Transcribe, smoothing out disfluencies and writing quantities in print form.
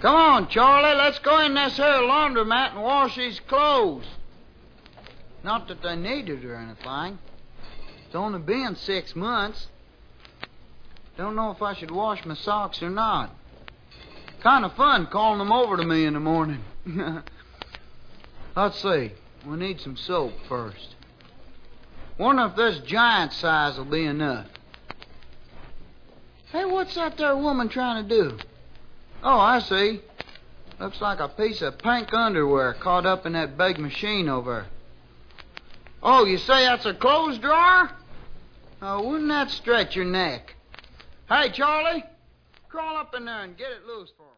Come on, Charlie, let's go in this here laundromat and wash these clothes. Not that they need it or anything. It's only been 6 months. Don't know if I should wash my socks or not. Kind of fun calling them over to me in the morning. Let's see. We need some soap first. Wonder if this giant size will be enough. Hey, what's that there woman trying to do? Oh, I see. Looks like a piece of pink underwear caught up in that big machine over there. Oh, you say that's a clothes drawer? Oh, wouldn't that stretch your neck? Hey, Charlie, crawl up in there and get it loose for me.